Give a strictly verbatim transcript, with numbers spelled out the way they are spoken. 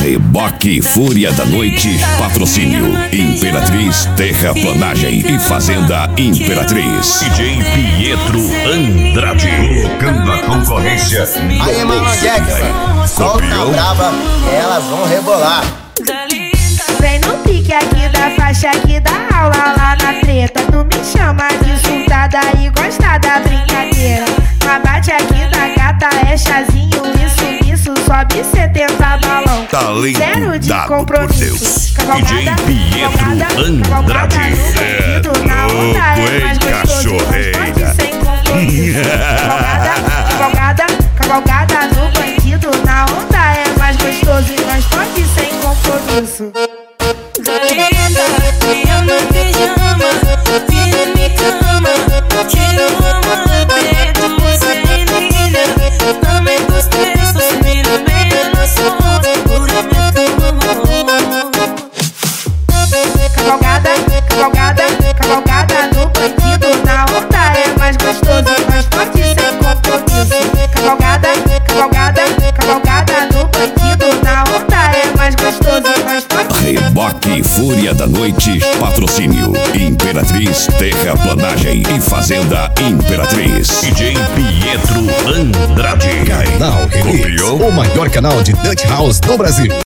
Reboque Fúria da Noite, patrocínio Imperatriz Terraplanagem e Fazenda Imperatriz. D J Pietro Andrade, colocando a concorrência no aí, mano, Jackson, solta a brava, elas vão rebolar. Vem no pique aqui da faixa aqui da aula lá na treta. Tu me chama de surtada e gosta da brincadeira. Mas bate aqui da gata é chazinho, isso, isso, sobe setenta balão. Talento zero de dado compromisso. por Deus. D J Pietro Andrade. É louco, hein, cachorreira. Cavalgada, cavalgada, cavalgada no bandido. Na onda é mais gostoso e nós pode sem compromisso. Galera, eu no pijama, vira me cama, tira o amor preto, você menina, também dos preços, mira bem na sua, pura minha cama. Cavalgada, cavalgada, cavalgada no bandido. Na onda é mais gostoso e nós pode sem compromisso. Cavalgada, cavalgada, cavalgada no bandido. Na onda é mais gostoso e nós pode. Reboque Fúria da Noite, patrocínio Imperatriz Terraplanagem e Fazenda Imperatriz. D J Pietro Andrade. Canal Remix, o maior canal de Dutch House do Brasil.